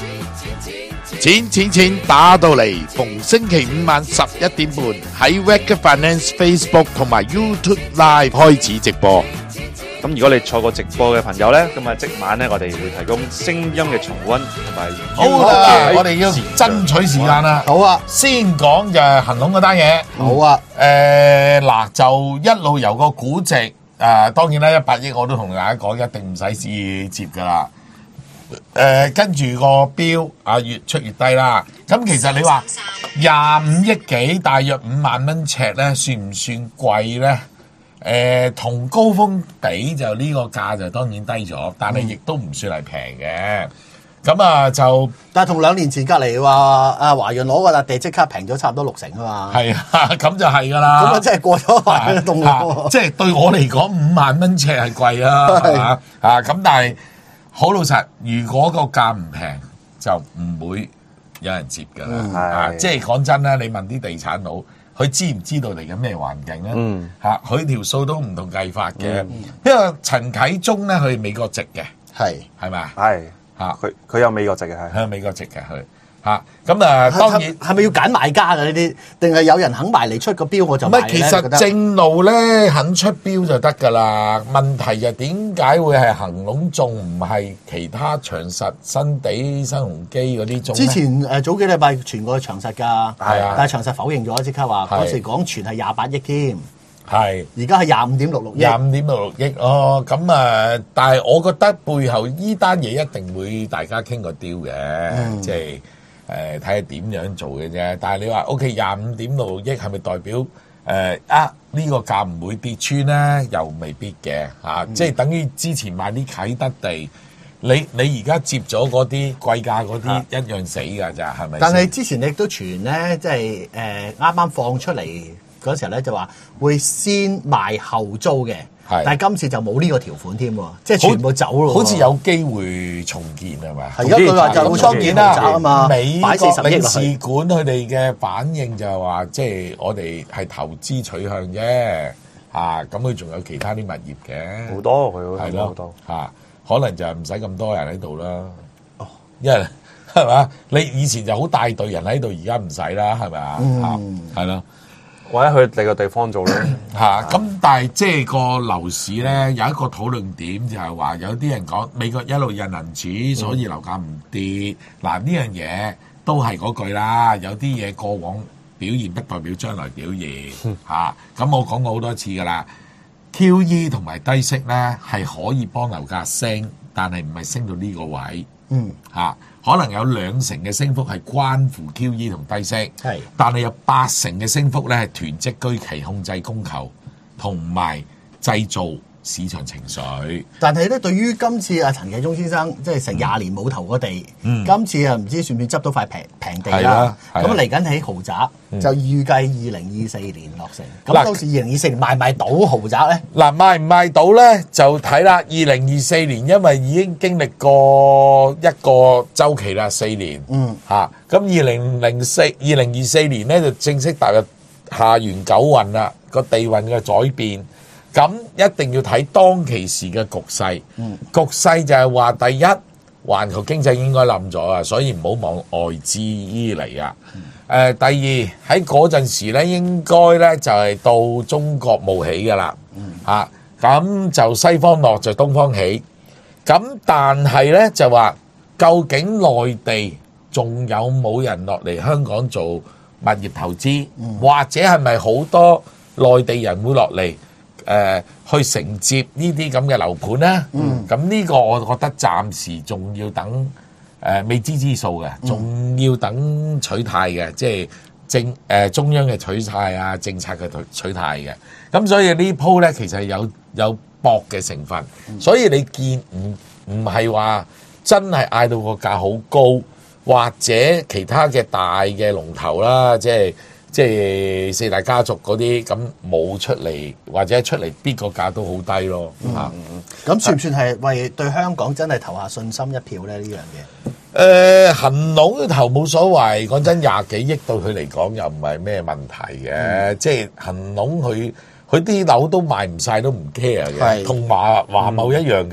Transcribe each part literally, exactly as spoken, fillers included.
錢錢錢打到嚟，逢星期五晚十一點半喺 Wake Finance Facebook 同埋 YouTube Live 開始直播。 咁如果你錯過直播嘅朋友咧，咁啊即晚咧我哋會提供聲音嘅重溫同埋。 好啦，我哋要爭取時間啦。 好啊， 先講就係恒隆嗰單嘢。 好啊， 誒嗱，就一路由個估值誒，當然啦，一百億我都同大家講，一定唔使試接噶啦。誒，跟住個標啊，越出越低啦。咁其實你話廿五億幾，大約五萬蚊尺咧，算唔算貴咧？誒，同高峰比就呢個價就當然低咗，但係亦都唔算係平嘅。咁啊就， 但係同兩年前隔離話阿華潤攞個笪地即刻平咗差唔多六成啊嘛。 係啊，咁就係㗎啦。 咁啊，真係過咗華潤嘅動力喎。 即係對我嚟講，五萬蚊尺係貴啊，係嘛啊？咁但係好老實，如果個價唔平，就唔會有人接㗎啦。 嗯啊，即係講真啦，你問啲地產佬。佢知唔知道嚟緊咩環境咧？ 嗯， 嚇，佢條數都唔同計法嘅。因為陳啟宗咧，佢係美國籍嘅， 係係咪啊？ 係嚇， 佢佢有美國籍嘅係。 佢係美國籍嘅佢嚇。咁啊，當然係咪要揀買家㗎呢啲？定係有人肯埋嚟出個標我就買咧？ 唔係，其實正路咧肯出標就得㗎啦。問題就點解會係恒隆中唔係其他長實、新地、新鴻基嗰啲中咧？ 之前誒早幾禮拜傳過長實㗎， 係啊， 但係長實否認咗，即刻話嗰時講傳係廿八億添。 係， 而家係廿五點六六億， 廿五點六六億哦。咁啊，但係我覺得背後依單嘢一定會大家傾個 deal 嘅，即係。誒睇下點樣做嘅啫，但係你話 O.K. 廿五點六億係咪代表誒、呃、啊呢、這個價唔會跌穿咧？又未必嘅嚇、啊嗯，即係等於之前買啲啟德地，你你而家接咗嗰啲貴價嗰啲一樣死㗎咋，係咪？ 但係之前你都傳咧，即係誒啱啱放出嚟嗰時候咧，就話會先賣後租嘅。但係今次就冇呢個條款添喎，即係全部走咯。 好似有機會重建係咪？ 係一句話就當然啦。 美國領事館佢哋嘅反應就係話，即係我哋係投資取向啫。嚇，咁佢仲有其他啲物業嘅。 好多佢係咯，好多嚇，可能就係唔使咁多人喺度啦。哦，因為係嘛，你以前就好大隊人喺度，而家唔使啦，係咪啊？嗯，係咯。 或者去第個地方做咧嚇，咁但係即係個樓市咧有一個討論點就係話有啲人講美國一路印銀紙，所以樓價唔跌。嗱，呢樣嘢都係嗰句啦，有啲嘢過往表現不代表將來表現嚇。咁我講過好多次噶啦 ，Q E 同埋低息咧係可以幫樓價升，但係唔係升到呢個位。嗯嚇。可能有兩成嘅升幅係關乎 Q E 同低息，係，但係有八成嘅升幅咧係囤積居奇、控制供求同埋製造市場情緒。 但係咧，對於今次阿陳啟宗先生即係成廿年冇投過地，嗯、今次啊唔知算唔算執到塊平平地啦？咁嚟緊起豪宅，嗯、就預計二零二四年落成。咁、嗯、到時二零二四年賣唔賣到豪宅咧？嗱， 賣唔賣到咧就睇啦。二零二四年因為已經經歷過一個週期啦，四年。嗯，嚇咁二零零四、二零二四年咧就正式踏入下元九運啦，個地運嘅改變。咁一定要睇當其時嘅局勢，嗯、局勢就係話第一，環球經濟應該冧咗啊，所以唔好望外資嚟啊。誒、嗯呃，第二喺嗰陣時咧，應該咧就係、是、到中國冒起噶啦，嚇咁、嗯啊、就西方落就東方起。咁但係咧就話，究竟內地仲有冇人落嚟香港做物業投資，嗯、或者係咪好多內地人會落嚟？誒、呃、去承接呢啲咁嘅樓盤咧，咁呢、嗯、個我覺得暫時仲要等誒、呃、未知之數嘅，仲要等取態嘅，即係政誒、呃、中央嘅取態啊，政策嘅取態嘅。咁所以呢鋪咧其實有有搏嘅成分，嗯、所以你見唔唔係話真係嗌到個價好高，或者其他嘅大嘅龍頭啦，即係。即係四大家族嗰啲咁冇出嚟，或者出嚟邊個價都好低咯嚇。 咁、嗯、算唔算係為對香港真係投下信心一票咧？呢樣嘢？誒、 呃，恒隆投冇所謂，講真廿幾億對佢嚟講又唔係咩問題嘅。嗯、即係恒隆佢佢啲樓都賣唔晒都唔 care 嘅，同華華懋一樣㗎。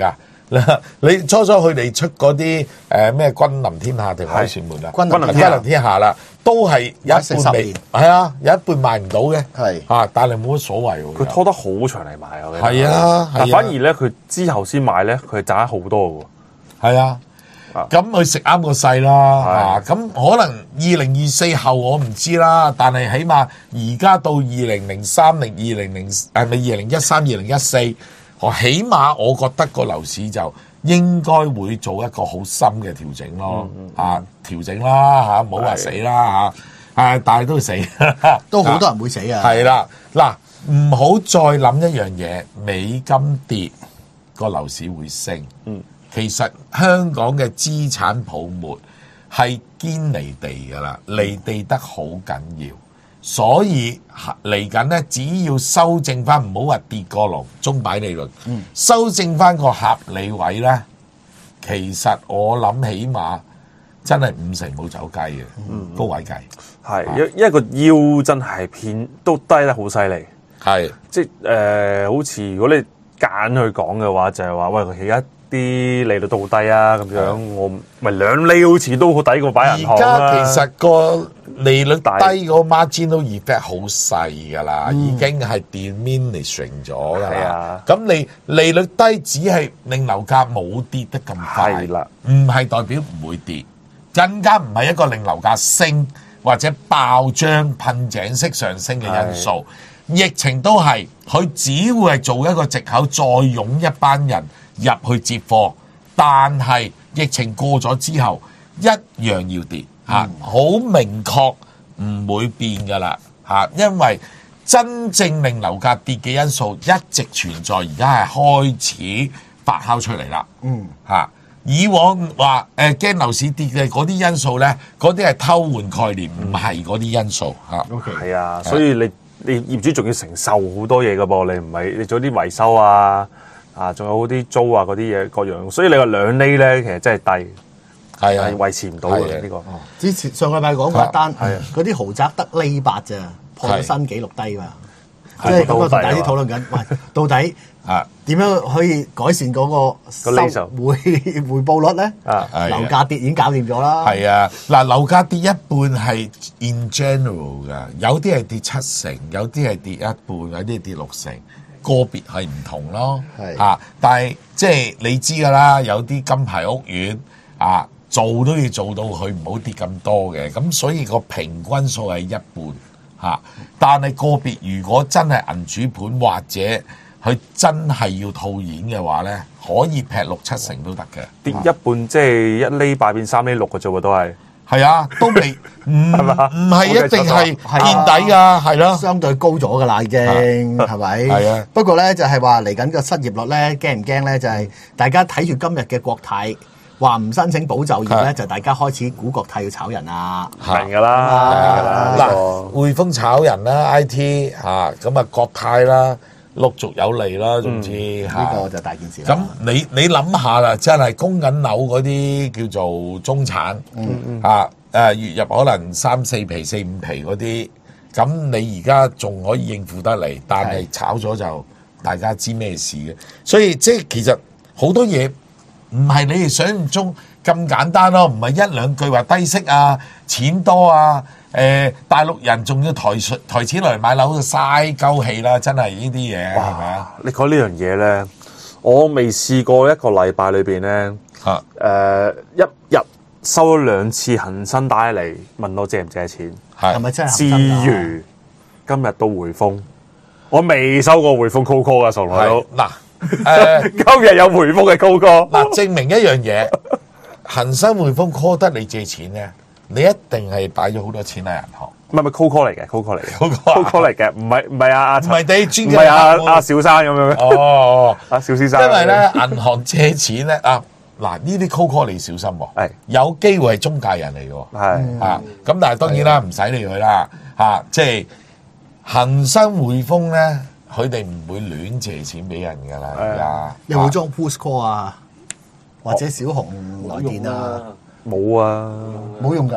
你初初佢哋出嗰啲誒咩君臨天下定海旋門啊， 君臨君臨天下啦，都係有一半未，係啊，有一半賣唔到嘅， 係啊，但係冇乜所謂喎。 佢拖得好長嚟賣啊！ 係啊， 但反而咧，佢之後先賣咧，佢賺好多嘅喎。 係啊。咁佢食啱個勢啦，啊咁可能二零二四後我唔知啦，但係起碼而家到二零零三零二零零誒咪二零一三二零一四，我起碼我覺得個樓市就應該會做一個好深嘅調整咯，嗯嗯、啊調整啦嚇，唔好話死啦嚇，誒但係都會死， 都好多人會死啊。 係啦，嗱唔好再諗一樣嘢，美金跌個樓市會升。嗯。其實香港嘅資產泡沫係堅離地㗎啦，離地得好緊要，所以嚟緊咧，只要修正翻，唔好話跌過龍鐘擺利率，嗯、修正翻個合理位咧，其實我諗起碼真係五成冇走雞嘅，嗯、高位計係一一個腰真係偏都低得好犀利，係即係誒、呃，好似如果你揀去講嘅話，就係、是、話喂，佢而家啲利率都好低啊，咁樣我咪兩厘好似都好抵過擺銀行啦。 而家其實個利率低個 marginal effect 好細㗎啦，嗯、已經係 diminishing 咗㗎啦。咁、啊、你利率低只係令樓價冇跌得咁快，唔係代表唔會跌，更加唔係一個令樓價升或者爆漿噴井式上升嘅因素。疫情都係，佢只會係做一個藉口，再湧一班人入去接貨，但係疫情過咗之後，一樣要跌嚇，好、嗯、明確唔會變噶啦嚇，因為真正令樓價跌嘅因素一直存在，而家係開始發酵出嚟啦。嗯嚇，以往話誒驚樓市跌嘅嗰啲因素咧，嗰啲係偷換概念，唔係嗰啲因素嚇。 OK，係啊，所以你。你業主仲要承受好多嘢㗎噃，你唔係你做啲維修啊，啊，仲有啲租啊嗰啲嘢各樣，所以你話兩厘咧，其實真係低，係啊，維持唔到嘅呢個。 之前上個禮拜講過一單，嗰啲豪宅得厘八咋，破咗新紀錄低嘛。即係咁啊，同大家討論緊，喂，到底啊點樣可以改善嗰個收回回報率咧？啊，樓價跌已經搞掂咗啦。 係啊，嗱，樓價跌一半係 in general 㗎，有啲係跌七成，有啲係跌一半，有啲係跌六成，個別係唔同咯。係啊，但係即係你知㗎啦，有啲金牌屋苑啊，做都要做到佢唔好跌咁多嘅，咁所以個平均數係一半。嚇！但係個別如果真係銀主盤或者佢真係要套現嘅話咧，可以劈六七成都得嘅。 跌一半即係一厘八變三厘六嘅啫喎，都係。 係啊，都未唔唔係一定係見底㗎，係咯， 相對高咗㗎啦，已經係咪？係啊。不過咧就係話嚟緊個失業率咧驚唔驚咧？就係大家睇住今日嘅國泰。話唔申請保就業咧，就大家開始估國泰要炒人啦， 明㗎啦。 嗱，匯豐炒人啦 ，I T 嚇，咁啊國泰啦，陸續有嚟啦，總之呢個就大件事。 咁你你諗下啦，真係供緊樓嗰啲叫做中產，嚇誒月入可能三四皮、四五皮嗰啲，咁你而家仲可以應付得嚟，但係炒咗就大家知咩事嘅，所以即係其實好多嘢。唔係你哋想象中咁簡單咯，唔係一兩句話低息啊、錢多啊，誒、呃、大陸人仲要抬抬錢落嚟買樓就嘥鳩氣啦，真係呢啲嘢係咪啊？ 你講呢樣嘢咧，我未試過一個禮拜裏邊咧，誒、呃、一日收咗兩次恒生帶嚟問我借唔借錢， 係咪真係？ 至於今日到匯豐，我未收過匯豐 call call 噶，從來都嗱。 誒，呃、 今日有匯豐嘅高哥， 嗱，證明一樣嘢，恒生匯豐 call 得你借錢咧，你一定係擺咗好多錢喺銀行。 唔係咪 call call 嚟嘅 ，call call 嚟嘅，call call 嚟嘅，唔係唔係啊， 唔係你專唔係阿阿小生咁樣咩？ 哦， 阿小先生。 因為咧，銀行借錢咧，啊，嗱呢啲 call call 你小心喎，係有機會係中介人嚟嘅，係啊，咁但係當然啦，唔使理佢啦，嚇，即係恒生匯豐咧。佢哋唔會亂借錢俾人㗎啦，而家有冇裝 push call 啊，或者小紅來電啊？ 冇啊， 冇用㗎。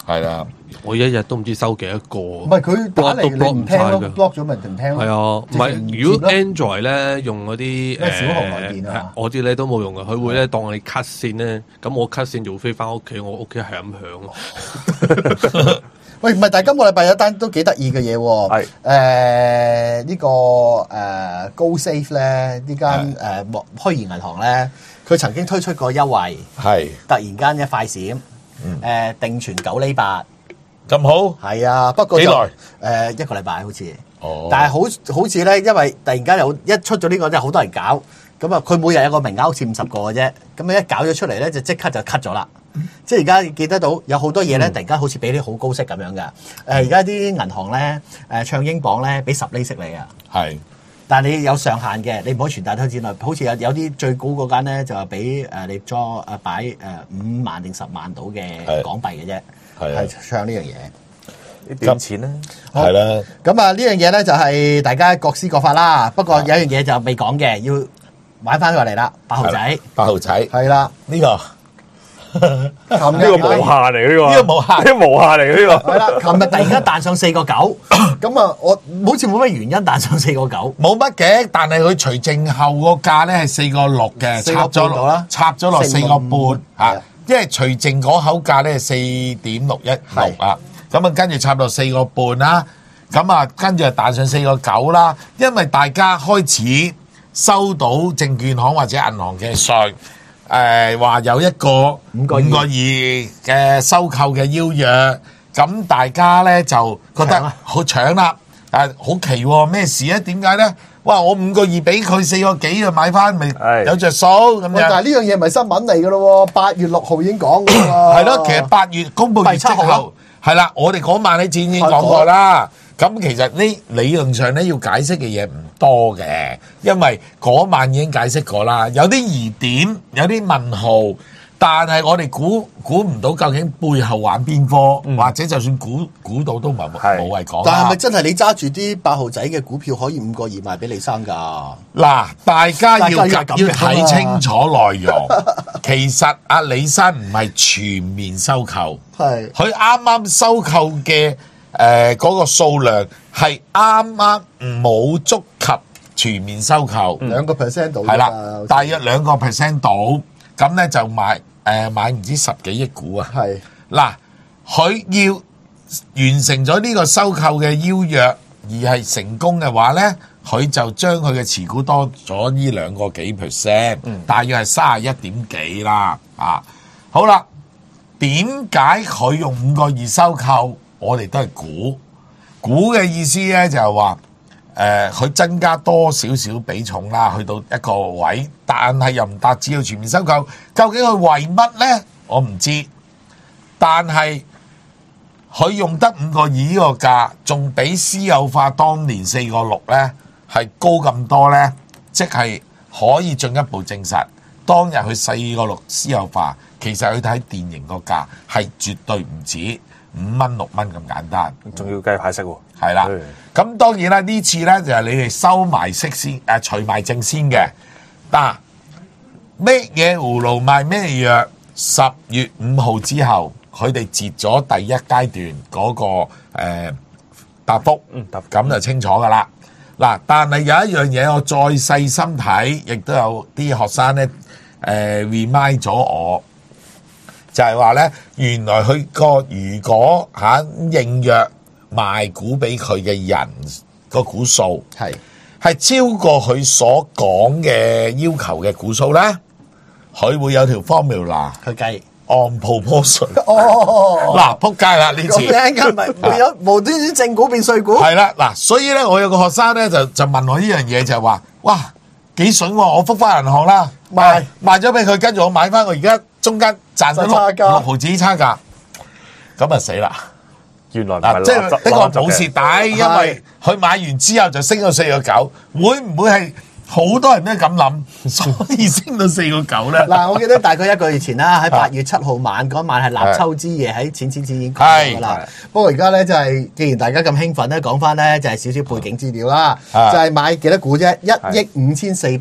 係啦， 我一日都唔知收幾多個。 唔係佢打嚟你唔聽咯 ，block 咗咪唔聽咯。 係啊，唔係如果 Android 咧用嗰啲誒小紅來電啊， 我啲咧都冇用嘅，佢會咧當你 cut 線咧，咁我 cut 線就會飛翻屋企，我屋企係咁響咯。 喂，唔係，但係今個禮拜有單都幾得意嘅嘢喎。 係誒呢個誒 GoSafe 咧，呢間誒虛擬銀行咧，佢曾經推出過優惠， 係突然間一快閃，誒定存九厘八， 咁好。 係啊，不過幾耐？ 誒一個禮拜好似。 哦。 但係好好似咧，因為突然間有一出咗呢個，真係好多人搞。咁啊，佢每日有個名額，好似五十個嘅啫。咁你一搞咗出嚟咧，就即刻就 cut 咗啦。即係而家見得到有好多嘢咧，突然間好似俾啲好高息咁樣嘅。誒而家啲銀行咧，誒唱英鎊咧，俾十厘息你啊。 係。 但係你有上限嘅，你唔可以傳達投資內。好似有有啲最高嗰間咧，就係俾誒你裝誒擺誒五萬定十萬到嘅港幣嘅啫。係係唱呢樣嘢。 啲點錢咧？ 係啦。 咁啊呢樣嘢咧就係大家各施各法啦。不過有樣嘢就未講嘅，要買翻過嚟啦。八號仔。八號仔。係啦， 呢個。 呢個無限嚟嘅呢個， 呢個無限， 呢個無限嚟嘅呢個。 係啦，琴日突然間彈上四個九，咁啊，我好似冇乜原因彈上四個九， 冇乜嘅，但係佢除淨後個價咧係四個六嘅，插咗落，插咗落四個半嚇，因為除淨嗰口價咧係四點六一六啊，咁啊跟住插到四個半啦，咁啊跟住就彈上四個九啦，因為大家開始收到證券行或者銀行嘅稅。誒話、呃、有一個五個二嘅收購嘅邀約，咁大家咧就覺得好搶啦，但係好奇喎，咩事咧？點解咧？哇！我五個二俾佢四個幾就買翻，咪有着數咁樣。 但係呢樣嘢唔係新聞嚟㗎咯喎，八月六號已經講㗎啦。 係咯，其實八月公佈業績後，係啦，我哋嗰晚喺展已經講過啦。咁其實呢理論上咧要解釋嘅嘢唔多嘅，因為嗰晚已經解釋過啦，有啲疑點，有啲問號，但係我哋估估唔到究竟背後玩邊科，嗯、或者就算估估到都冇冇謂講。 但係咪真係你揸住啲八號仔嘅股票可以五個二賣俾李生㗎？ 嗱，大家要要睇清楚內容。其實阿李生唔係全面收購，係佢啱啱收購嘅。誒嗰、呃那個數量係啱啱冇觸及全面收購， 兩個 percent 到， 係啦，大約兩個 percent 到，咁咧就買誒、呃、買唔知十幾億股啊。係嗱，佢要完成咗呢個收購嘅邀約，而係成功嘅話咧，佢就將佢嘅持股多咗呢兩個幾 percent，大約係三十一點幾啦。啊，好啦，點解佢用五個二收購？我哋都係估，估嘅意思咧就係話，誒、呃、佢增加多少少比重啦，去到一個位，但係又唔達至到全面收購。究竟佢為乜咧？我唔知。但係佢用得五個二呢個價，仲比私有化當年四個六咧係高咁多咧，即係可以進一步證實當日佢四個六私有化，其實佢睇電盈個價係絕對唔止五蚊六蚊咁簡單， 仲要計派息喎。 係啦，咁當然啦，呢次咧就係你哋收埋息先，誒除埋證先嘅。嗱，咩嘢葫蘆賣咩藥？十月五號之後，佢哋截咗第一階段嗰個誒答覆，嗯，咁就清楚噶啦。嗱，但係有一樣嘢我再細心睇，亦都有啲學生咧誒 remind 咗我。就係話咧，原來佢個如果嚇應約賣股俾佢嘅人個股數係係超過佢所講嘅要求嘅股數咧，佢會有條 formula 去計按 proportion。哦，嗱，撲街啦呢次，咁靚㗎咪變咗無端端正股變碎股？係啦，嗱，所以咧，我有個學生咧就就問我呢樣嘢，就係話：哇，幾筍喎！我覆翻銀行啦，賣賣咗俾佢，跟住我買翻，我而家中間賺咗六六毫子差價，咁啊死啦！原來嗱，即係呢個冇蝕底，因為佢買完之後就升到四個九，會唔會係好多人都咁諗，所以升到四個九咧？嗱，我記得大概一個月前啦，喺八月七號晚嗰晚係立秋之夜，喺錢錢錢已經講咗啦。不過而家咧就係，既然大家咁興奮咧，講翻咧就係少少背景資料啦，就係買幾多股啫？一億五千四百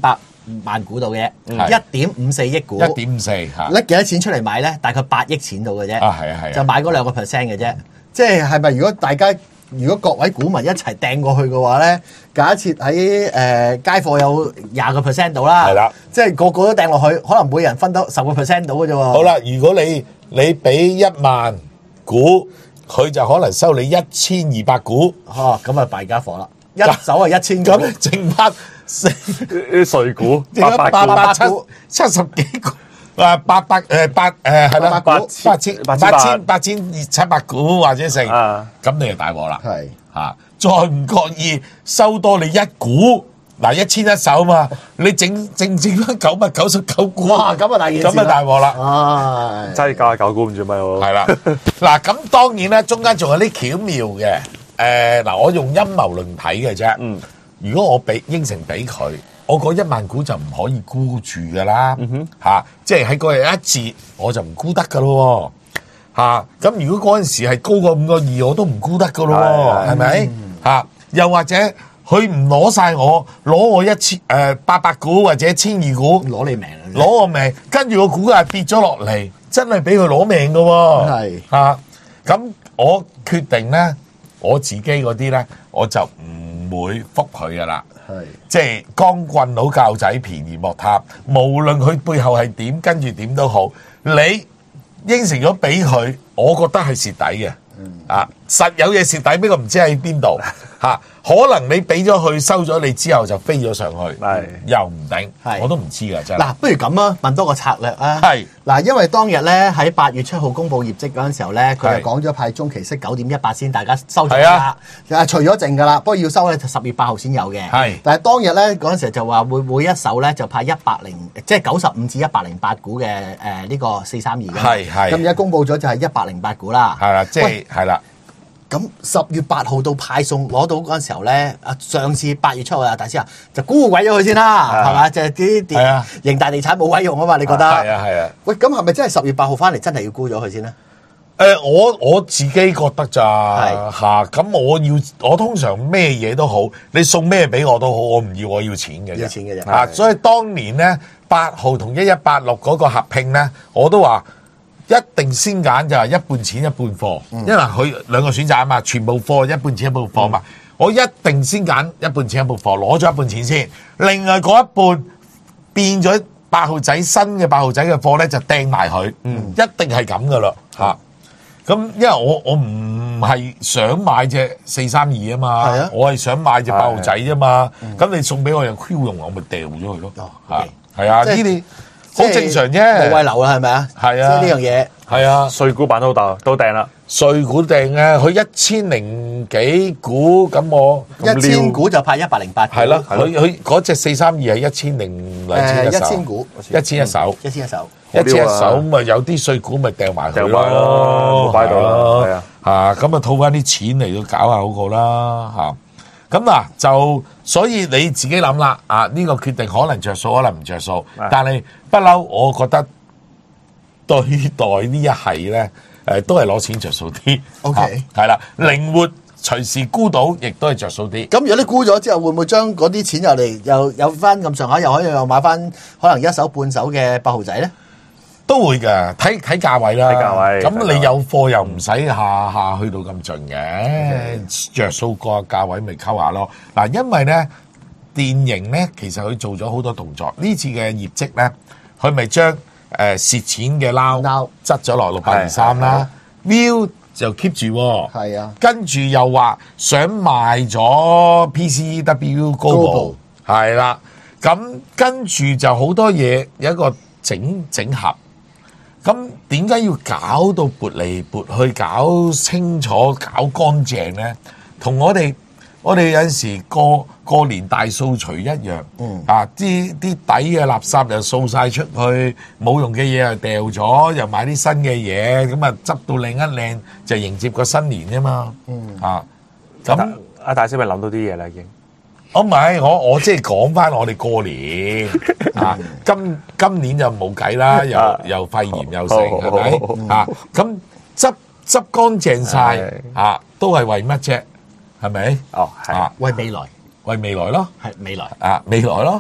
萬股到嘅，一點五四億股， 一點五四嚇， 拎幾多錢出嚟買咧？大概八億錢到嘅啫。 啊，係啊係啊， 就買嗰兩個 percent 嘅啫。即係係咪如果大家如果各位股民一齊掟過去嘅話咧，假設喺誒街貨有廿個 percent 到啦， 係啦， 即係個個都掟落去，可能每人分得十個 percent 到嘅啫喎。 好啦，如果你你俾一萬股，佢就可能收你一千二百股， 哦，咁啊敗家伙啦，一手係一千股， 咁剩翻四啲碎股， 剩翻八百七七十幾股。誒八百誒八誒係啦， 八八千八千八千七百股或者成，咁你就大鑊啦。 係嚇，再唔覺意收多你一股，嗱一千一手嘛，你整整整翻九百九十九股， 哇！咁啊大件事， 咁啊大鑊啦。 唉， 真係九十九股唔知咪喎。 係啦，嗱咁當然咧，中間仲有啲巧妙嘅。誒嗱，我用陰謀論睇嘅啫。嗯，如果我俾應承俾佢。我嗰一萬股就唔可以沽住噶啦，嚇、嗯啊！即係喺嗰日一折我就唔沽得噶咯，嚇、啊！咁如果嗰陣時係高過五個二，我都唔沽得噶咯，係咪嚇？又或者佢唔攞晒我，攞我一千誒八百股或者千二股， 攞你命啊！ 攞我命，跟住個股價跌咗落嚟，真係俾佢攞命噶喎， 係嚇！咁我決定咧，我自己嗰啲咧，我就唔會覆佢噶啦。係，即係光棍佬教仔便宜莫貪，無論佢背後係點，跟住點都好，你應承咗俾佢，我覺得係蝕底嘅。嗯、啊，實有嘢蝕底，不過唔知喺邊度嚇。可能你俾咗佢收咗你之後就飛咗上去， 係又唔定，我都唔知㗎真係。 嗱，不如咁啊，問多個策略啊。 係嗱，因為當日咧喺八月七號公佈業績嗰陣時候咧，佢就講咗派中期息九點一八先，大家收咗啦。啊，除咗剩㗎啦，不過要收咧就十月八號先有嘅。係，但係當日咧嗰陣時就話會每一手咧就派一百零，即係九十五至一百零八股嘅誒呢個四三二嘅。係係。咁而家公佈咗就係一百零八股啦。係啦，即係係啦。咁十月八號到派送攞到嗰陣時候咧，啊上次八月七號啊，大師啊就沽鬼咗佢先啦，係嘛？就係啲地型大地產冇鬼用啊嘛，你覺得？係啊係啊。喂，咁係咪真係十月八號翻嚟真係要沽咗佢先咧？誒，我我自己覺得咋嚇？咁我要我通常咩嘢都好，你送咩俾我都好，我唔要，我要錢嘅啫。要錢嘅啫。啊，所以當年咧八號同一一八六嗰個合併咧，我都話。一定先揀就係一半錢一半貨，嗯、因為佢兩個選擇啊嘛，全部貨一半錢一半貨嘛。嗯、我一定先揀一半錢一半貨，攞咗一半錢先，另外嗰一半變咗八號仔新嘅八號仔嘅貨咧就掟埋佢，嗯、一定係咁噶啦嚇。咁、嗯、因為我我唔係想買隻四三二啊嘛，啊我係想買隻八號仔啫嘛。咁、嗯、你送俾我又 Q 用，我咪掉咗佢咯。嚇，係啊，呢啲。好正常啫，冇位留啦，係咪啊？係啊，即係呢樣嘢。係啊，碎股板都到都掟啦，碎股掟啊！佢一千零幾股，咁我一千股就派一百零八股。係咯，佢佢嗰隻四三二係一千零兩千一手，一千股，一千一手，一千一手，一千一手，咪有啲碎股咪掟埋佢咯，擺到啦，係啊，嚇咁啊套翻啲錢嚟到搞下好過啦，嚇。咁嗱就，所以你自己諗啦，啊呢個決定可能着數，可能唔着數，但係不嬲，我覺得對待呢一係咧，誒都係攞錢着數啲。OK，係啦，靈活隨時沽到，亦都係着數啲。咁如果你沽咗之後，會唔會將嗰啲錢又嚟又有翻咁上下，又可以又買翻可能一手半手嘅八號仔咧？都會嘅，睇睇價位啦。睇價位，咁你有貨又唔使下下去到咁盡嘅，着數個價位咪溝下咯。嗱，因為咧電盈咧，其實佢做咗好多動作。呢次嘅業績咧，佢咪將誒蝕錢嘅撈執咗落六百零三啦 ，View 就 keep 住。係啊，跟住又話想賣咗 P C W Global，係啦，咁跟住就好多嘢有一個整整合。咁點解要搞到撥嚟撥去，搞清楚、搞乾淨咧？同我哋我哋有陣時過過年大掃除一樣，嗯、啊啲啲底嘅垃圾又掃晒出去，冇用嘅嘢又掉咗，又買啲新嘅嘢，咁啊執到靚一靚，就迎接個新年啫嘛。嗯、啊，咁阿大師咪諗到啲嘢啦已經。我唔係，我我即係講翻我哋過年啊，今今年就冇計啦，又又肺炎又成，係咪啊？咁執執乾淨晒啊，都係為乜啫？係咪？哦，係啊，為未來，為未來咯，係未來啊，未來咯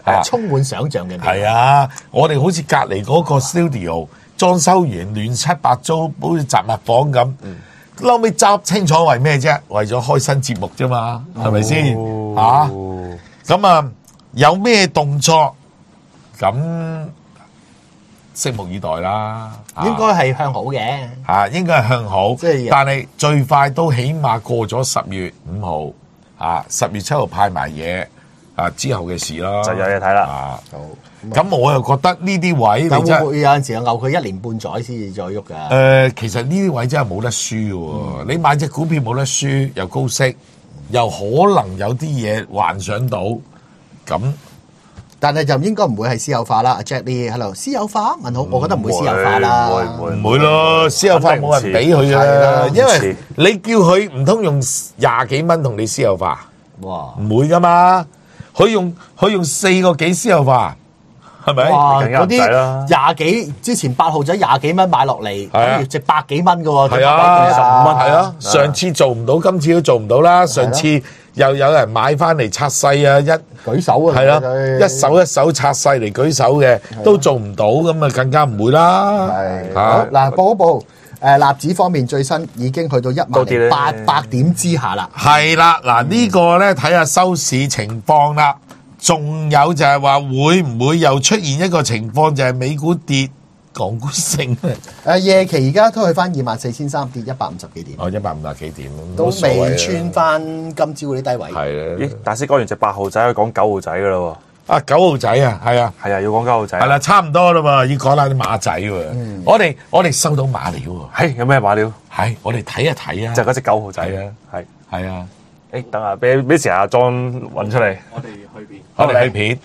係充滿想像嘅。 係啊，我哋好似隔離嗰個 studio 裝修完亂七八糟，好似雜物房咁。後尾執清楚為咩啫？為咗開新節目啫嘛，係咪先嚇？咁啊，有咩動作咁？拭目以待啦， 應該係向好嘅， 嚇，應該係向好。即係，但係最快都起碼過咗十月五號，啊，十月七號派埋嘢，啊之後嘅事咯， 就有嘢睇啦。 啊，好。咁我又覺得呢啲位，你真係會唔會有陣時候拗佢一年半載先至再喐㗎？ 誒，其實呢啲位真係冇得輸喎。你買隻股票冇得輸，又高息，又可能有啲嘢幻想到咁。 但係就應該唔會係私有化啦，阿 Jack Lee hello，私有化問好，我覺得唔會私有化啦， 唔會咯，私有化冇人俾佢啦，因為你叫佢唔通用廿幾蚊同你私有化，哇，唔會噶嘛，佢用佢用四個幾私有化，係咪？ 嗰啲廿幾之前八號仔廿幾蚊買落嚟，跟住值百幾蚊噶喎， 係啊，十五蚊係啊，上次做唔到，今次都做唔到啦，上次。又有人買翻嚟拆細啊！一舉手啊， 係啦，一手一手拆細嚟舉手嘅，都做唔到，咁啊更加唔會啦。係好嗱，報一報誒納指方面最新已經去到一萬零八百點之下啦。 係啦，嗱呢個咧睇下收市情況啦。仲有就係話會唔會又出現一個情況，就係美股跌，港股升咧？ 誒夜期而家都去翻二萬四千三，跌一百五十幾點。 哦，一百五十幾點都未穿翻今朝嗰啲低位。 係啊， 咦？大師講完隻八號仔，要講九號仔噶啦喎。 啊，九號仔啊，係啊， 係啊，要講九號仔。 係啦，差唔多啦喎，要講下啲馬仔喎。嗯、我哋我哋收到馬料喎。 係有咩馬料？ 係我哋睇一睇啊。 就嗰隻九號仔啊。係係啊。誒，等下俾俾時阿莊揾出嚟。 我哋去片。 我哋去片。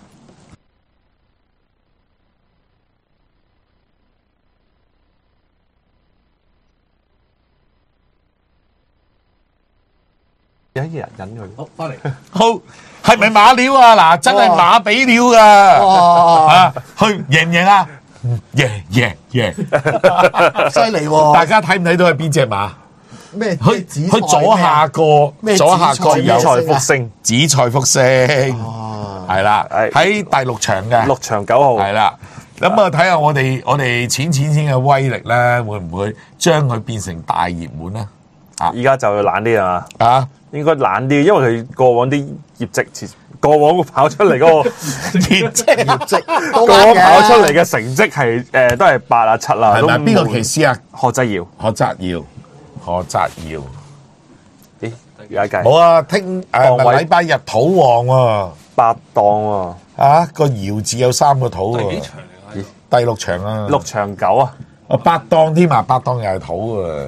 有一人引佢， 好翻嚟。 好，係咪馬料啊？嗱，真係馬比料噶。啊，去贏唔贏啊？贏贏贏， 犀利喎！ 大家睇唔睇到係邊隻馬？ 咩？ 佢佢左下角，左下角有紫菜福星， 紫菜福星，係啦，喺第六場嘅六場九號， 係啦。咁啊，睇下我哋我哋淺淺淺嘅威力咧，會唔會將佢變成大熱門咧？ 啊！依家就要懶啲啊！ 啊！ 應該懶啲，因為佢過往啲業績，過往跑出嚟嗰個業績，業績過往跑出嚟嘅成績係誒都係八啊七啦。 係咪邊個騎師啊？ 何澤堯， 何澤堯，何澤堯。 咦？有一計冇啊！聽誒禮拜日土旺喎， 八檔喎。 啊個堯字有三個土喎。 第幾場嚟㗎？ 第六場啊。 六場九啊。 哦，八檔添啊，八檔又係土啊。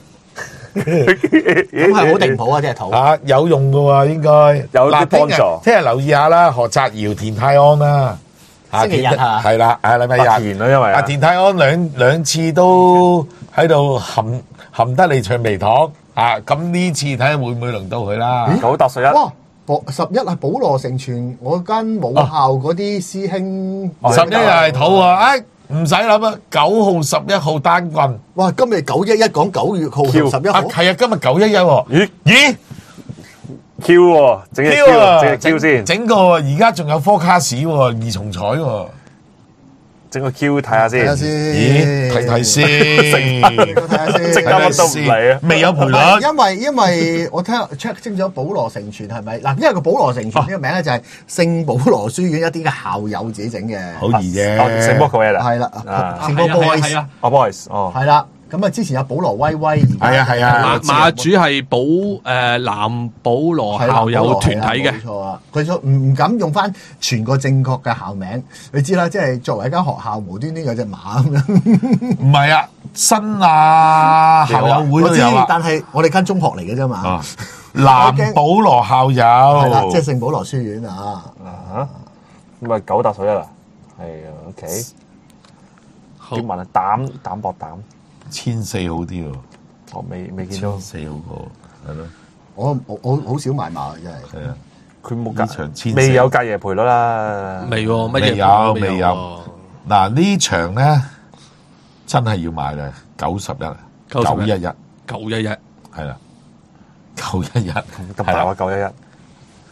咁係好定譜啊！即係土啊，有用噶喎，應該有啲幫助。 聽日留意下啦，何澤堯、田泰安啦， 星期日啊， 係啦，啊禮拜日。 田啦，因為阿田泰安兩兩次都喺度含含得你長鼻糖啊！咁呢次睇下會唔會輪到佢啦？ 九搭十一， 哇！十一係保羅成全，我間母校嗰啲師兄。 十一又係土啊！哎。唔使諗啊！九號、十一號單棍， 哇！今日九一一講九月號同十一號， 係啊！今日九一一喎，咦咦 Q 喎，整隻 Q，整隻 Q 先， 整個而家仲有科卡士喎，二重彩喎， 整個 Q 睇下先， 睇下先， 咦睇睇先， 睇下先， 即刻乜都唔嚟啊！ 未有賠率， 因為因為我聽 check 清咗保羅成全係咪嗱？因為個保羅成全呢個名咧就係聖保羅書院一啲嘅校友自己整嘅， 好易啫， 聖波佢啦， 係啦，聖波 boys， 哦 boys，哦， 係啦。咁啊，之前有保羅威威， 係啊係啊， 馬馬主係保誒南保羅校友團體嘅， 冇錯啊！佢唔唔敢用翻全個正確嘅校名，你知啦，即係作為一間學校無端端有隻馬咁樣。 唔係啊，新啊校友會都有啊， 但係我哋間中學嚟嘅啫嘛。 南保羅校友係啦，即係聖保羅書院啊。 啊，咁啊九搭十一啊，係啊 ，OK。點問啊？膽膽薄膽。 千四好啲喎， 我未未見到千四好過，係咯。 我我我好少買馬真係。 係啊， 佢冇隔場千未有隔夜賠率啦， 未喎，乜嘢未有未有。嗱呢場咧真係要買啦，九十一，九一一， 九一一， 係啦，九一一， 咁大話九一一。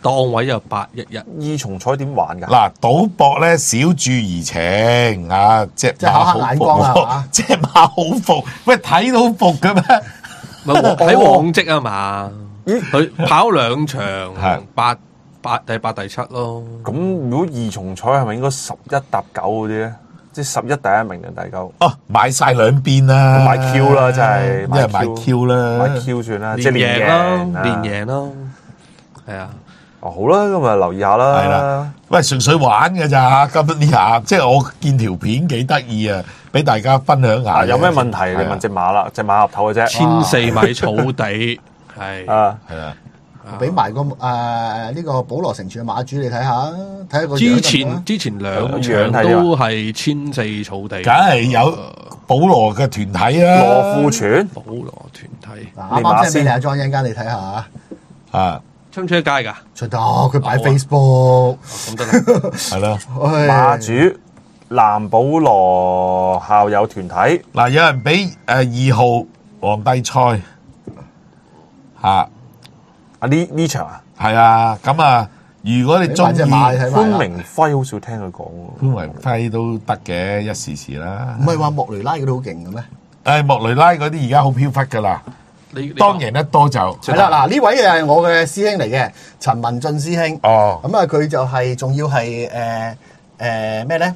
檔位又八一一。 二重彩點玩㗎？ 嗱，賭博咧小注怡情啊，隻馬好眼光啊， 隻馬好服，喂睇到服嘅咩？ 唔係睇往績啊嘛，佢跑兩場，八八第八第七咯。 咁如果二重彩係咪應該十一搭九嗰啲咧？即係十一第一名定第九？ 哦，買晒兩邊啦， 買 Q 啦，真係， 一係買 Q 啦， 買 Q 算啦，即係連贏咯，連贏咯，係啊。 哦，好啦，咁啊留意下啦。 係啦，喂，純粹玩嘅咋，今呢下即係我見條片幾得意啊，俾大家分享下。 有咩問題？你問隻馬啦，隻馬合頭嘅啫。 千四米草地，係啊， 係啊。 俾埋個誒呢個保羅成全嘅馬主你睇下，睇下個之前之前兩場都係千四草地， 梗係有保羅嘅團體啊， 羅富全保羅團體。 啱啱先俾你阿莊一陣間你睇下啊， 出唔出得街㗎？ 出得，佢擺 Facebook 咁得啦， 係咯。 馬主藍保羅校友團體嗱，有人俾誒二號皇帝賽嚇。 啊呢呢場啊， 係啊，咁啊，如果你中意潘明輝，好少聽佢講喎。 潘明輝都得嘅，一時時啦。 唔係話莫雷拉嗰啲好勁嘅咩？ 誒，莫雷拉嗰啲而家好飄忽噶啦。 你當贏得多就係啦。嗱，呢位係我嘅師兄嚟嘅，陳文俊師兄。 哦。 咁啊，佢就係仲要係誒誒咩咧？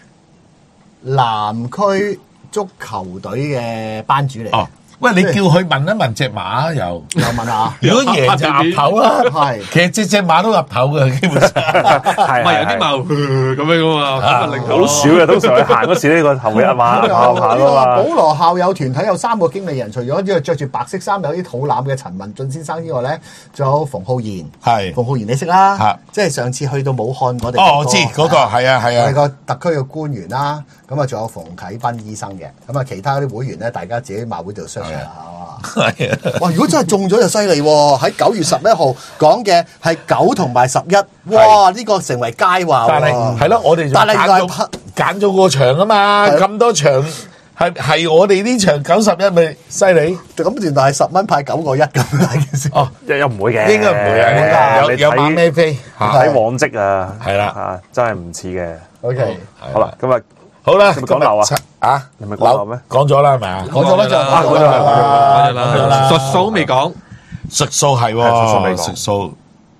南區足球隊嘅班主嚟。 哦。喂，你叫佢問一問隻馬又又問下， 如果贏就岌頭啦， 係， 其實隻隻馬都岌頭嘅，基本上係， 唔係有啲馬咁樣噶嘛，咁啊零頭好少嘅，通常佢行嗰時呢個頭尾一馬跑下噶嘛。 保羅校友團體有三個經理人，除咗呢個着住白色衫有啲肚腩嘅陳文俊先生之外咧，仲有馮浩然， 係馮浩然你識啦，即係上次去到武漢我哋哦，我知嗰個係啊係啊， 係個特區嘅官員啦，咁啊仲有馮啟斌醫生嘅，咁啊其他啲會員咧，大家自己馬會度 search 下哇！ 係啊！ 哇！如果真係中咗就犀利喎！喺九月十一號講嘅係九同埋十一，哇！呢個成為佳話喎。 但係係咯，我哋但係揀咗揀咗個場啊嘛，咁多場係係我哋呢場九十一咪犀利？ 咁原來係十蚊派九個一咁大件事。 哦，又唔會嘅， 應該唔會啊！有有馬咩飛？ 睇往績啊， 係啦， 啊真係唔似嘅。 OK， 好啦，今日。 好啦， 係咪講樓啊？ 啊， 係咪講樓咩？ 講咗啦，係咪啊？ 講咗啦就講咗啦，術數未講， 術數係喎，術數未術數，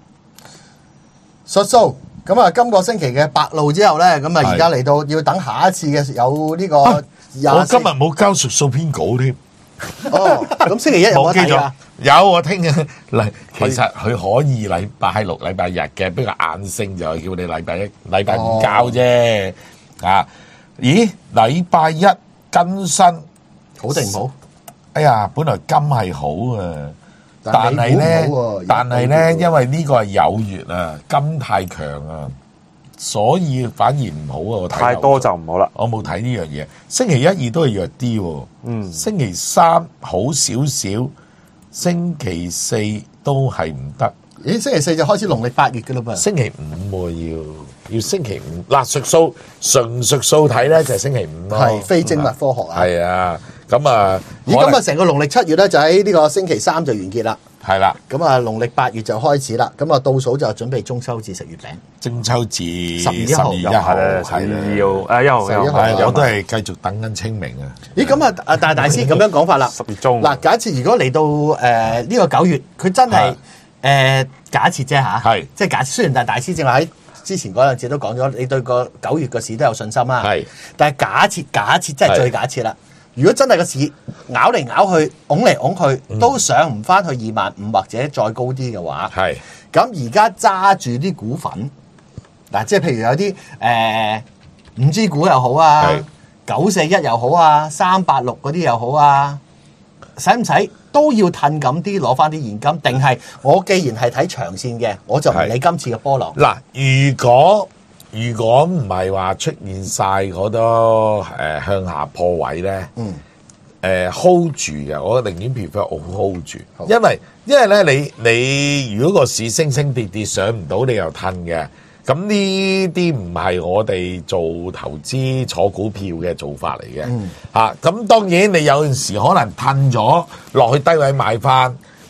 術數。咁啊，今個星期嘅白露之後咧，咁啊而家嚟到要等下一次嘅有呢個。 我今日冇交術數編稿添。 哦，咁星期一有冇睇啊？ 有，我聽日嚟。其實佢可以禮拜六、禮拜日嘅，不過硬性就係叫你禮拜一、禮拜五交啫。啊！咦，禮拜一更新好定唔好？ 哎呀，本來金係好啊，但係咧，但係咧，因為呢個係有月啊，金太強啊，所以反而唔好啊。我睇太多就唔好啦。 我冇睇呢樣嘢。星期一、二都係弱啲喎。嗯。星期三好少少，星期四都係唔得。 咦，星期四就開始農曆八月嘅嘞噃。 星期五喎要。要星期五嗱，術數純術數睇咧就係星期五咯， 係非精密科學啊。 係啊，咁啊， 咦，咁啊，成個農曆七月咧就喺呢個星期三就完結啦。 係啦， 咁啊，農曆八月就開始啦。咁啊，倒數就準備中秋節食月餅。 中秋節十月一號， 十月一號係要誒一號一號， 我都係繼續等緊清明啊。 咦，咁啊，啊大大師咁樣講法啦。 十月中嗱，假設如果嚟到誒呢個九月，佢真係誒假設啫嚇， 係即係假設。雖然但係大師正話喺之前嗰兩節都講咗，你對個九月個市都有信心啦。係，但係假設假設真係最假設啦。如果真係個市咬嚟咬去，拱嚟拱去，嗯、都上唔翻去二萬五或者再高啲嘅話，係。咁而家揸住啲股份，嗱，即係譬如有啲誒五 G 股又好啊，九四一又好啊，三八六嗰啲又好啊，使唔使？都要褪咁啲攞翻啲現金，定係我既然係睇長線嘅，我就唔理今次嘅波浪。 嗱，如果如果唔係話出現晒好多誒、呃、向下破位咧，嗯，誒、呃、hold 住嘅，我寧願 prefer 我 hold 住，因為因為咧你你如果個市升升跌跌上唔到，你又褪嘅。咁呢啲唔係我哋做投資坐股票嘅做法嚟嘅，嚇、嗯。咁、啊、當然你有陣時可能褪咗落去低位買翻，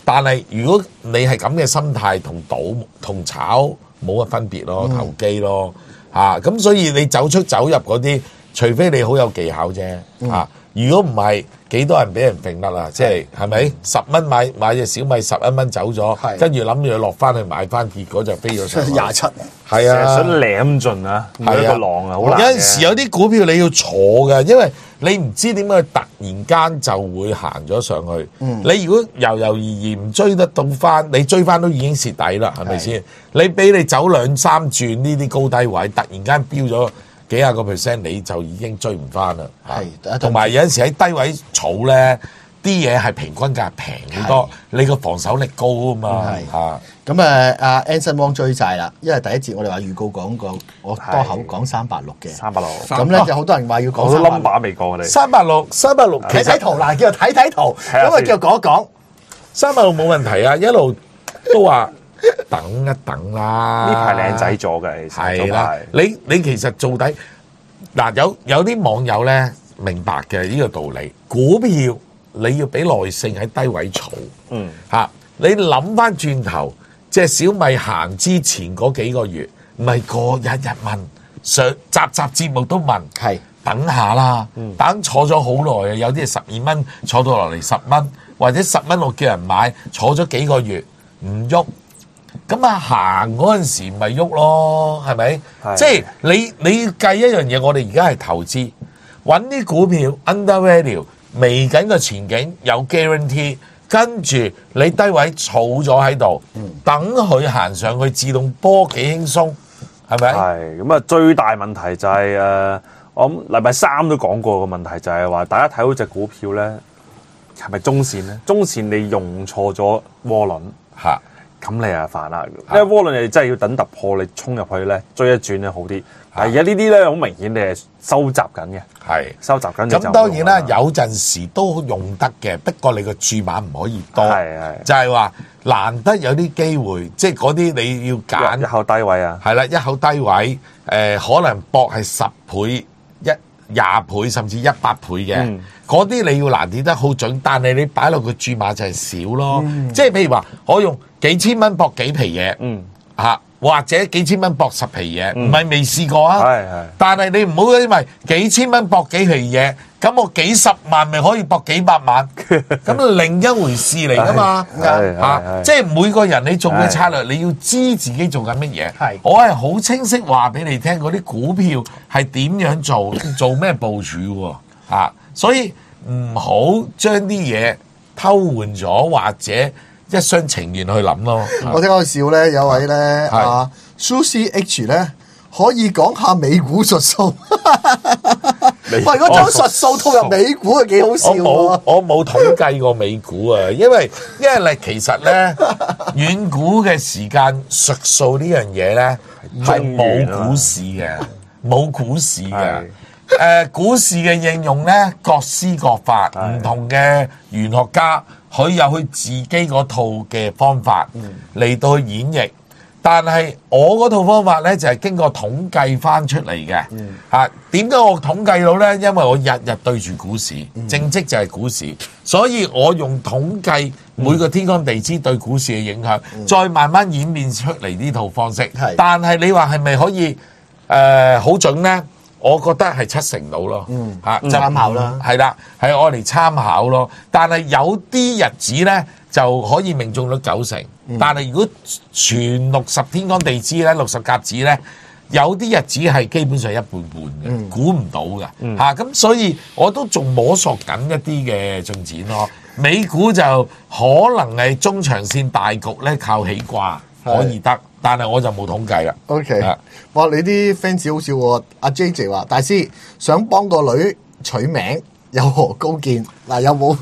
但係如果你係咁嘅心態，同賭同炒冇乜分別咯，投機咯嚇。咁、啊、所以你走出走入嗰啲，除非你好有技巧啫嚇。啊嗯、如果唔係，幾多人俾人揈得啦？即係係咪十蚊買買隻小米十一蚊走咗，跟住諗住落翻去買翻，結果就飛咗上廿七。 係啊， 想舐盡啊，係一個浪啊，好難。 有陣時有啲股票你要坐嘅，因為你唔知點解突然間就會行咗上去。嗯、你如果猶猶豫豫唔追得到翻，你追翻都已經蝕底啦，係咪先？你俾你走兩三轉呢啲高低位，突然間飆咗幾廿個 percent，你就已經追唔翻啦。係，同埋有陣時喺低位儲咧，啲嘢係平均價平好多，你個防守力高啊嘛。係咁誒，阿 Anson Wong 追債啦，因為第一節我哋話預告講過，我多口講三百六嘅， 三百六。 咁咧就好多人話要講三百六。我都 number 未過我哋。 三百六，三百六。 睇睇圖嗱，叫做睇睇圖，咁啊叫做講一講。 三百六冇問題啊，一路都話等一等啦。 呢排靚仔咗嘅，其實係啦。 你你其實做底嗱，有有啲網友咧明白嘅呢個道理，股票你要俾耐性喺低位儲。嗯。嚇，你諗翻轉頭。即係小米行之前嗰幾個月，唔係個日日問上集集節目都問，係等下啦，嗯、等坐咗好耐啊！有啲係十二蚊坐到落嚟十蚊，或者十蚊我叫人買，坐咗幾個月唔喐，咁啊行嗰陣時咪喐咯，係咪？即係你你要計一樣嘢，我哋而家係投資，揾啲股票 under value，未緊個前景有 guarantee。跟住你低位儲咗喺度，等佢行上去自動波幾輕鬆，係咪？係咁啊！最大問題就係、是、誒，我諗禮拜三都講過個問題就係話，大家睇到隻股票咧係咪中線咧？中線你用錯咗窩輪嚇，咁你啊煩啦！因為窩輪你真係要等突破，你衝入去咧追一轉咧好啲。係而家呢啲咧好明顯，你係收集緊嘅，係收集緊。咁當然啦，有陣時都用得嘅，不過你個注碼唔可以多。係係，就係話難得有啲機會，即係嗰啲你要揀一口低位啊。 係啦，一口低位，誒、呃、可能博係十倍、一廿倍甚至一百倍嘅，嗰啲、嗯、你要難跌得好準，但係你擺落個注碼就係少咯。嗯、即係譬如話，我用幾千蚊博幾皮嘢，嗯嚇。或者幾千蚊搏十皮嘢，唔係未試過啊！係係，但係你唔好因為幾千蚊搏幾皮嘢，咁我幾十萬咪可以搏幾百萬，咁另一回事嚟噶嘛？嚇，即係每個人你做嘅策略，你要知自己做緊乜嘢。係，我係好清晰話俾你聽，嗰啲股票係點樣做，做咩部署喎？嚇，所以唔好將啲嘢偷換咗，或者一廂情願去諗咯。 我聽講笑咧，有位咧啊 Sushi H 咧，可以講下美股術數。喂，如果將術數套入美股，係幾好笑。 我冇我冇統計過美股啊，因為因為咧其實咧遠古嘅時間術數呢樣嘢咧係冇股市嘅，冇股市嘅。誒、呃、股市嘅應用咧各施各法，唔同嘅玄學家佢有佢自己嗰套嘅方法嚟到去演繹，但係我嗰套方法咧就係、是、經過統計翻出嚟嘅。嚇，點解我統計到咧？因為我日日對住股市，正職就係股市，所以我用統計每個天干地支對股市嘅影響，再慢慢演變出嚟呢套方式。但係你話係咪可以誒好、呃、準咧？我覺得係七成到咯，嚇參考啦，係啦，係我嚟參考咯。但係有啲日子咧就可以命中率九成，嗯、但係如果全六十天干地支咧，六十甲子咧，有啲日子係基本上一半半嘅，嗯、估唔到嘅嚇。咁、嗯啊、所以我都仲摸索緊一啲嘅進展咯。美股就可能係中長線大局咧靠起掛可以得。但係我就冇統計啦。 O K，哇！你啲 fans 好笑喎。阿 J J 話：大師想幫個女取名，有何高見？嗱，有冇？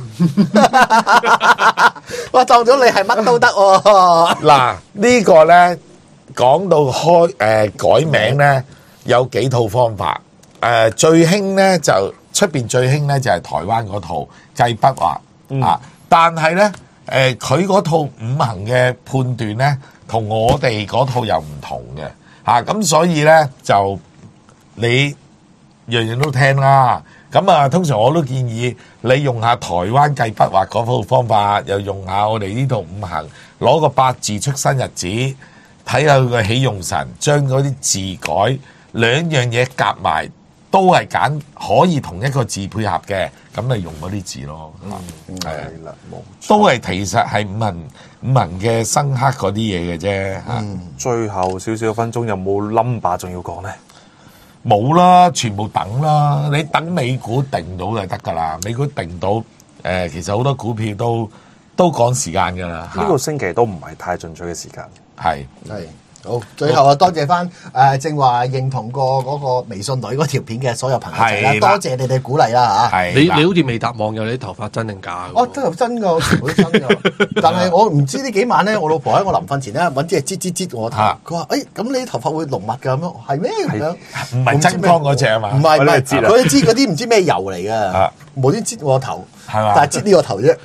哇！當咗你係乜都得喎。 嗱，呢個咧講到開誒改名咧，有幾套方法。誒最興咧就出邊最興咧就係台灣嗰套計筆畫啊，但係咧誒佢嗰套五行嘅判斷咧。同我哋嗰套又唔同嘅嚇，咁、啊、所以咧就你樣樣都聽啦。咁咁啊，通常我都建議你用下台灣計筆畫嗰套方法，又用下我哋呢度五行，攞個八字出生日子，睇下佢個喜用神，將嗰啲字改，兩樣嘢夾埋，都係揀可以同一個字配合嘅，咁咪用嗰啲字咯。嗯，係啦，冇，都係其實係五行五行嘅生克嗰啲嘢嘅啫。嚇、嗯， 最後少少分鐘有冇 number 仲要講咧？ 冇啦，全部等啦。你等美股定到就得㗎啦。美股定到，誒、呃，其實好多股票都都趕時間㗎啦。 呢個星期都唔係太進取嘅時間。 係係。好，最後啊，多謝翻誒正話認同過嗰個微信女嗰條片嘅所有朋友仔啦，多謝你哋鼓勵啦嚇。 你你好似未答網友，你啲頭髮真定假？ 哦，都係真㗎，全部都真㗎。但係我唔知呢幾晚咧，我老婆喺我臨瞓前咧揾支係擠擠擠我頭，佢話：誒咁你啲頭髮會濃密㗎咁樣，係咩咁樣？ 唔係真光嗰隻啊嘛？ 唔係唔係，佢知嗰啲唔知咩油嚟㗎，冇啲擠我頭， 係嘛？ 但係擠呢個頭啫。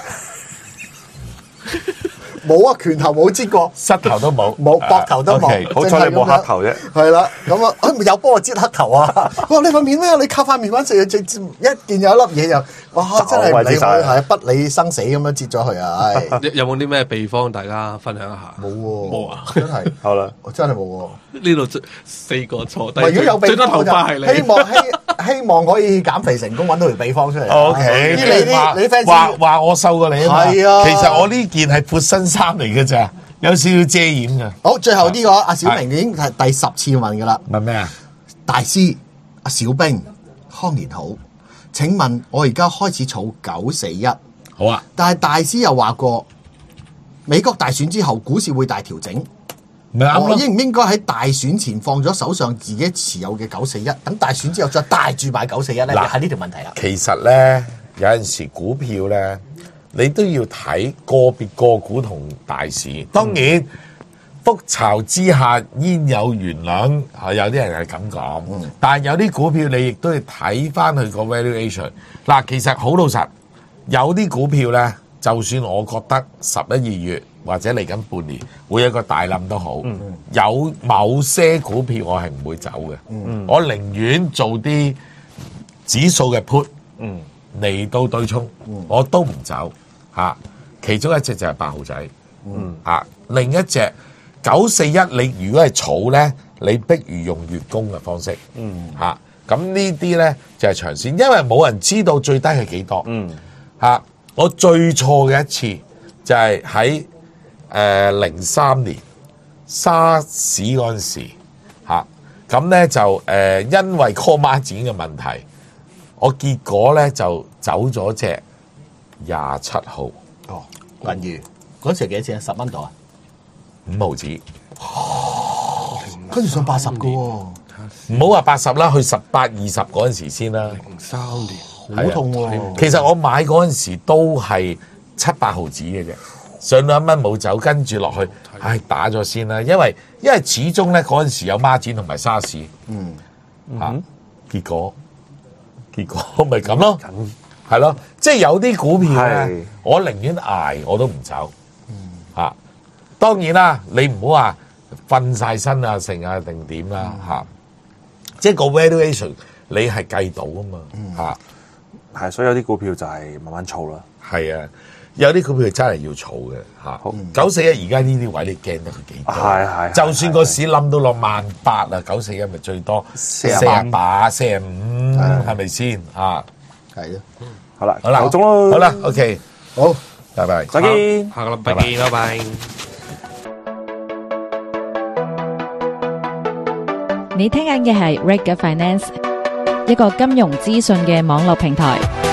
冇啊，拳頭冇擠過， 膝頭都冇， 冇膊頭都冇， okay，好彩你冇黑頭啫。 係啦，咁啊，有幫我擠黑頭啊！哇，你塊面咩？你靠塊面揾食，一見有一粒嘢就，哇！真係唔理佢，係不理生死咁樣擠咗佢啊！ 有冇啲咩秘方大家分享一下？ 冇喎， 冇啊！ 真係好啦， 我真係冇喎。 呢度四個錯， 如果有秘最多頭髮係你， 希望希希望可以減肥成功，揾到條秘方出嚟。 O K， 你啲你 fans 話話我瘦過你啊嘛？ 係啊， 其實我呢件係闊身衫嚟嘅咋，有少少遮掩嘅。 好，最後呢個阿小明已經係第十次問㗎啦。 問咩啊？ 大師阿小兵康年好，請問我而家開始儲九四一， 好啊。 但係大師又話過，美國大選之後股市會大調整。我應唔應該喺大選前放咗手上自己持有嘅九四一，等大選之後再帶住買九四一咧？嗱，係呢條問題啦。 其實咧，有陣時股票咧，你都要睇個別個股同大市。當然，覆巢之下焉有完卵，係有啲人係咁講。嗯、但係有啲股票你亦都要睇翻佢個 valuation。嗱，其實好老實，有啲股票咧，就算我覺得十一二月或者嚟緊半年會有一個大冧都好，嗯、有某些股票我係唔會走嘅，嗯、我寧願做啲指數嘅 put 嚟、嗯、到對沖，嗯、我都唔走嚇。其中一隻就係八號仔嚇、嗯啊，另一隻九四一，你如果係儲咧，你不如用月供嘅方式嚇。咁、嗯啊、呢啲咧就係、是、長線，因為冇人知道最低係幾多嚇、嗯啊。我最錯嘅一次就係喺誒零三年沙士嗰陣時嚇，咁咧就誒、呃、因為 call margin 嘅問題，我結果咧就走咗隻廿七號哦，銀娛嗰時幾多錢啊？十蚊度啊？ 五毫子， 跟住上八十嘅喎， 唔好話八十啦，去十八二十嗰陣時先啦。 零三年好痛喎、啊！ 其實我買嗰陣時都係七八毫子嘅啫。上兩蚊冇走，跟住落去，唉打咗先啦，因為因為始終咧嗰陣時有孖展同埋沙士，嗯嚇、啊，結果結果咪咁咯，係咯，即係有啲股票咧，我寧願捱我都唔走，嚇、啊。當然啦，你唔好話瞓晒身啊，成啊定點啦嚇，即係個 valuation 你係計到啊嘛嚇， 係，所以有啲股票就係慢慢儲啦， 係啊。有啲股票真係要儲嘅嚇，九四一而家呢啲位你驚得佢幾多？係係，就算個市冧到落萬八啊，九四一咪最多四廿八、四廿五，係咪先嚇？係咯， 好啦， 好啦， 夠鐘咯， 好啦 ，OK， 好， 拜拜， 再見， 下個禮拜見，拜拜。 你聽緊嘅係 Reg Finance，一個金融資訊嘅網絡平台。